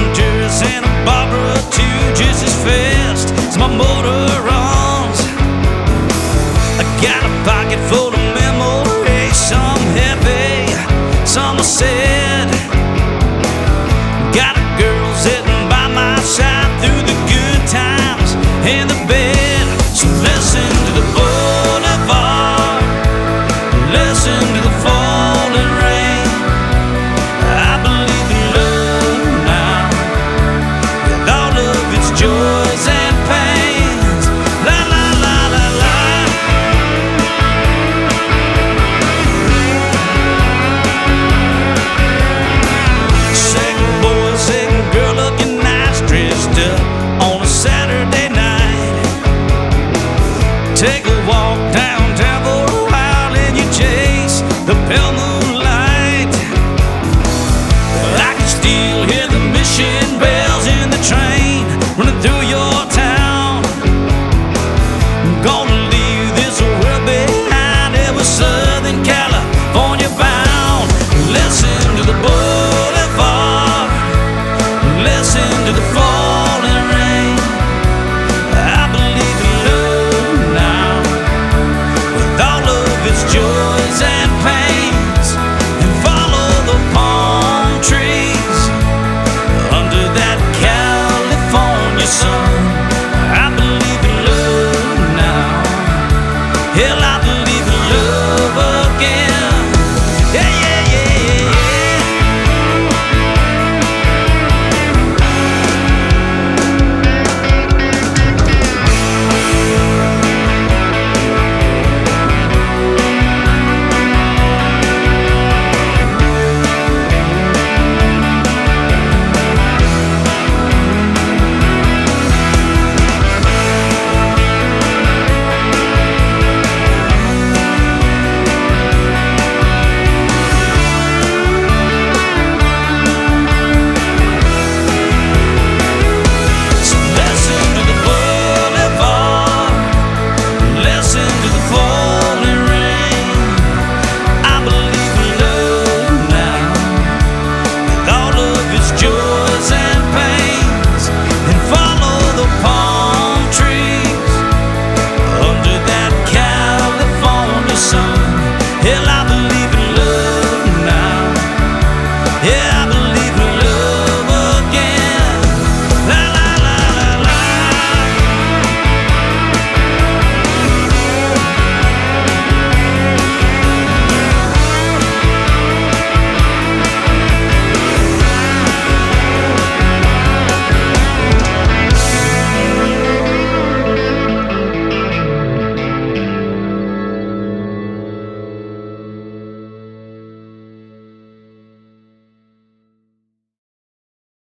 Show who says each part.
Speaker 1: Rangers and a Barbara too, just as fast as my motor runs. I got a pocket full of memories, some heavy, some are sad. Got a girl sitting by my side through the good times and the bad. So listen to the boulevard, listen to the falling rain. I believe in love now, with all of its joys and pains. La la la la la. Second boy, second girl, looking nice, dressed up on a Saturday night. Take a walk downtown for a while and you chase the pale moonlight. I can still hear the mission bells in the train running through your town. I'm gonna leave this world behind, ever Southern California bound. Listen to the boulevard, listen to the